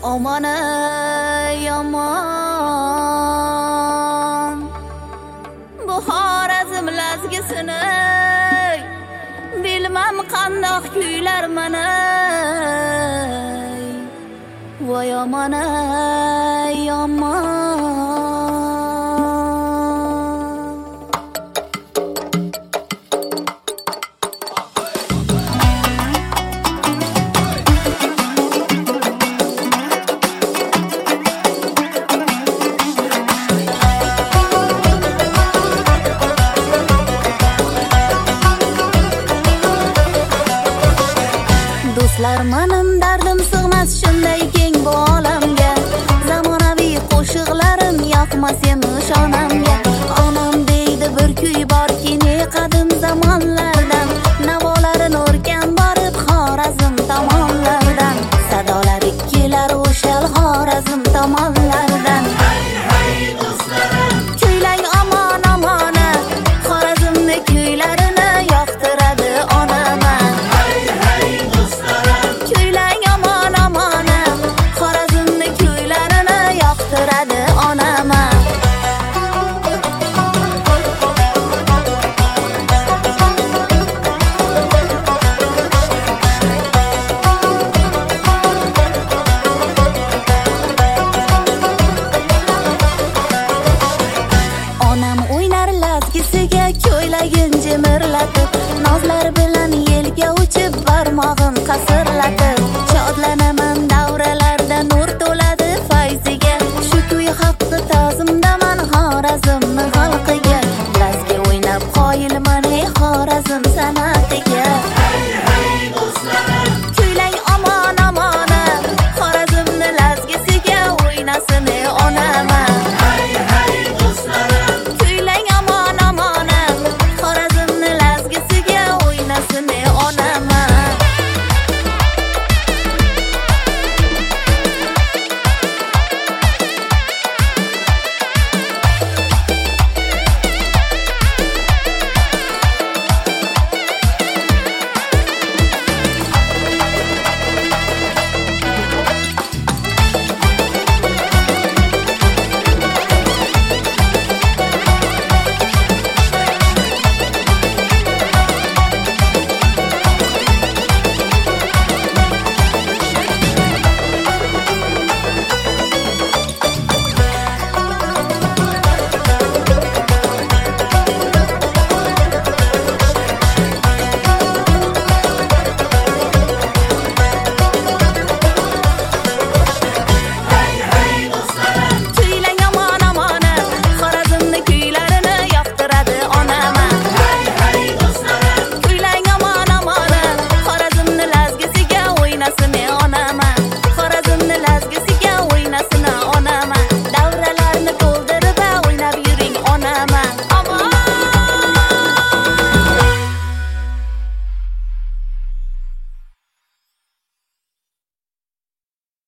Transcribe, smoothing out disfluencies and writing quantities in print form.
Aman ey aman, bu Xorazm lazgisini bilmam qandoq kuylar mana. Voy aman ey aman. Do'stlar, mening dardim sig'mas shunday keng bu olamga. Zamonaviy qo'shiqlarim yoqmas emish onamga. Onam deydi bir kuy borki, ne qadim zamonlardan, navolarini o'rgan borib Xorazm tomonlardan. Sadolari kelar o'shal Xorazm tomonlardan. Hey do'stlarim, kuylang omon omona, Xorazmni kuylarini yoqtiradi onama. Ko'ylagin jimirlatib, nozlar bilan yelga uchib, barmog'im qasirlatib